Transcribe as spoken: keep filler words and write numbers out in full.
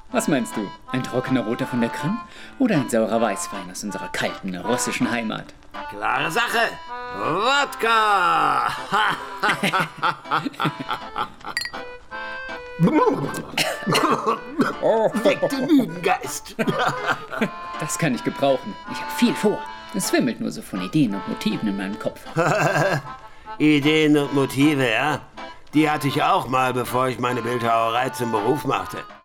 Was meinst du? Ein trockener Roter von der Krim oder ein saurer Weißwein aus unserer kalten russischen Heimat? Klare Sache. Wodka! Weck den müden Geist. Das kann ich gebrauchen. Ich habe viel vor. Es wimmelt nur so von Ideen und Motiven in meinem Kopf. Ideen und Motive, ja? Die hatte ich auch mal, bevor ich meine Bildhauerei zum Beruf machte.